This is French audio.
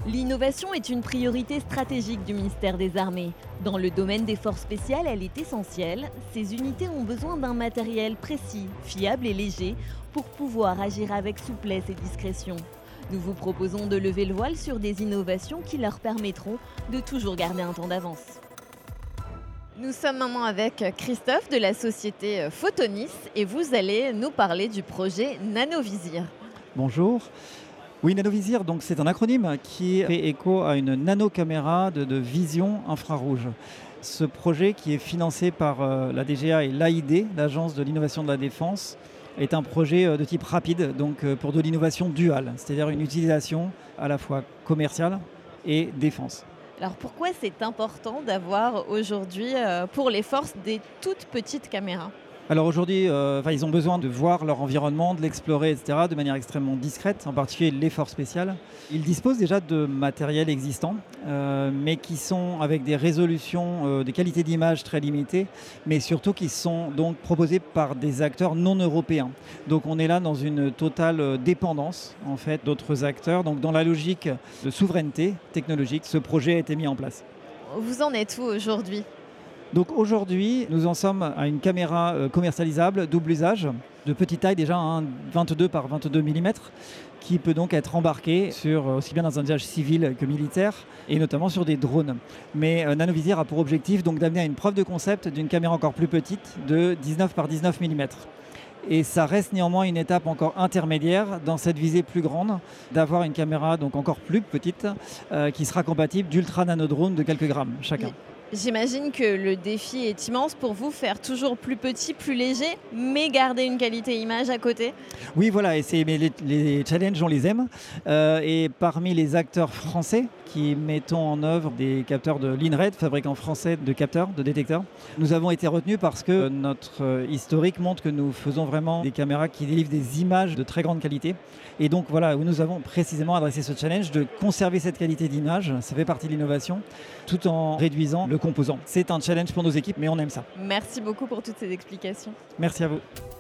L'innovation est une priorité stratégique du ministère des Armées. Dans le domaine des forces spéciales, elle est essentielle. Ces unités ont besoin d'un matériel précis, fiable et léger pour pouvoir agir avec souplesse et discrétion. Nous vous proposons de lever le voile sur des innovations qui leur permettront de toujours garder un temps d'avance. Nous sommes maintenant avec Christophe de la société Photonis et vous allez nous parler du projet Nanovisir. Bonjour. Oui, Nanovisir, donc c'est un acronyme qui fait écho à une nanocaméra de vision infrarouge. Ce projet, qui est financé par la DGA et l'AID, l'Agence de l'innovation de la défense, est un projet de type rapide, donc pour de l'innovation duale, c'est-à-dire une utilisation à la fois commerciale et défense. Alors pourquoi c'est important d'avoir aujourd'hui pour les forces des toutes petites caméras ? Alors aujourd'hui, ils ont besoin de voir leur environnement, de l'explorer, etc., de manière extrêmement discrète, en particulier les forces spéciales. Ils disposent déjà de matériel existant, mais qui sont avec des résolutions, des qualités d'image très limitées, mais surtout qui sont donc proposés par des acteurs non européens. Donc on est là dans une totale dépendance en fait d'autres acteurs. Donc dans la logique de souveraineté technologique, ce projet a été mis en place. Vous en êtes où aujourd'hui ? Donc aujourd'hui, nous en sommes à une caméra commercialisable, double usage, de petite taille déjà, 22 par 22 mm, qui peut donc être embarquée aussi bien dans un usage civil que militaire, et notamment sur des drones. Mais Nanovisir a pour objectif donc d'amener à une preuve de concept d'une caméra encore plus petite, de 19 par 19 mm. Et ça reste néanmoins une étape encore intermédiaire dans cette visée plus grande, d'avoir une caméra donc encore plus petite, qui sera compatible d'ultra nanodrones de quelques grammes chacun. J'imagine que le défi est immense pour vous, faire toujours plus petit, plus léger, mais garder une qualité image à côté. Oui, voilà, et les challenges, on les aime. Et parmi les acteurs français qui mettons en œuvre des capteurs de l'INRED, fabricant français de capteurs, de détecteurs, nous avons été retenus parce que notre historique montre que nous faisons vraiment des caméras qui délivrent des images de très grande qualité. Et donc voilà, où nous avons précisément adressé ce challenge de conserver cette qualité d'image, ça fait partie de l'innovation, tout en réduisant le composant. C'est un challenge pour nos équipes, mais on aime ça. Merci beaucoup pour toutes ces explications. Merci à vous.